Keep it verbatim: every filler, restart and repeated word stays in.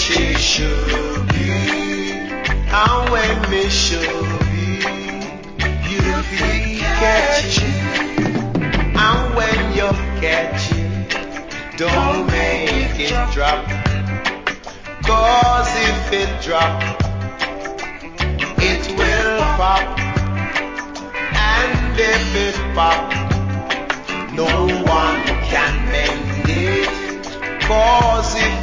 she should be. And when me should be, you be catching. And when you catch it, don't make it drop. Cause if it drop, it will pop. And if it pop, no one can mend it. Cause if